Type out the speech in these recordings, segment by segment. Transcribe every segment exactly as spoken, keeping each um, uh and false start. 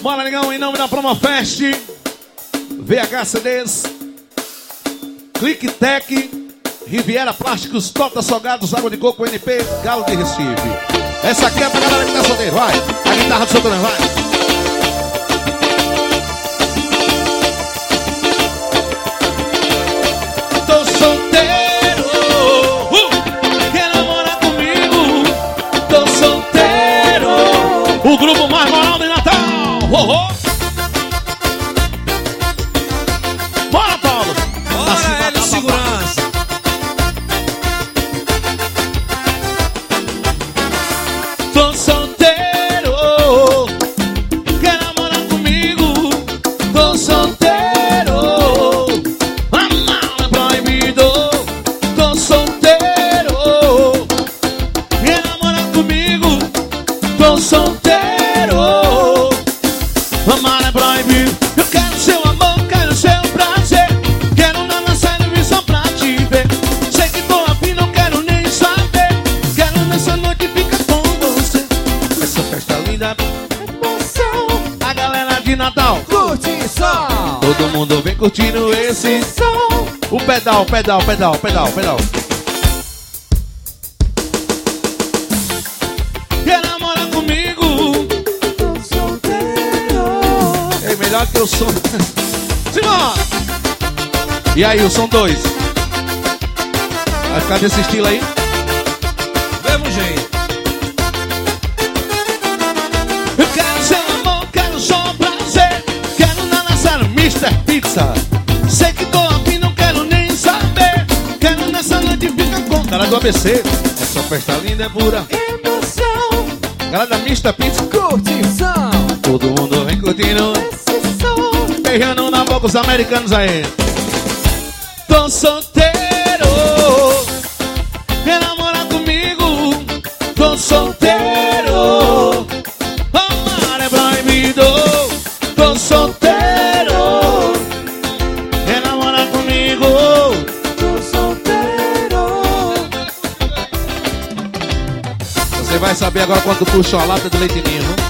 Bora, negão, em nome da Promofest, V H C Ds, Clique Tech, Riviera Plásticos, Tota Salgados, Água de Coco, N P, Galo de Recife. Essa aqui é pra galera que tá solteiro, vai. A guitarra do seu também, vai. Tô solteiro, uh! Quer namorar comigo? Tô solteiro. O grupo mais moral de Natal. Oh, oh. Bora, Paulo. Bora, Hélio Segurança. Tô solteiro. Quer namorar comigo? Tô solteiro. Amar é proibido. Tô solteiro. Quer namorar comigo? Tô solteiro. Amar é proibido. Eu quero seu amor, quero seu prazer. Quero dar na televisão pra te ver. Sei que tô afim, não quero nem saber. Quero nessa noite ficar com você. Essa festa linda, emoção. A galera de Natal, Curte som. todo mundo vem curtindo esse som. O pedal, pedal, pedal, pedal, pedal. Quer namorar comigo? Tô solteiro. É melhor que o som. Simão! E aí, o som dois? Vai ficar desse estilo aí? Mesmo jeito. Eu quero seu amor, quero só prazer. Quero na nossa mister Pizza. Sei que tô afim, não quero nem saber. Quero nessa noite ficar com cara do A B C. Essa festa linda é pura emoção. Galera da mister Pizza, Curte som. todo mundo vem curtindo Esse som. beijando na boca os americanos aí. Tô solteiro. Quer namorar comigo? Tô solteiro. Amar é proibido. Tô solteiro. Quer namorar comigo? Tô solteiro. Você vai saber agora quando puxa a lata do leite ninho, né?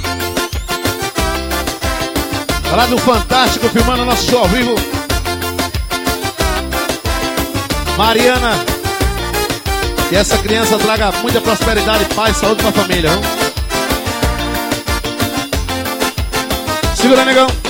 Lá do Fantástico, filmando nosso show ao vivo. Mariana, que essa criança traga muita prosperidade, paz, saúde pra família, viu? Segura, negão.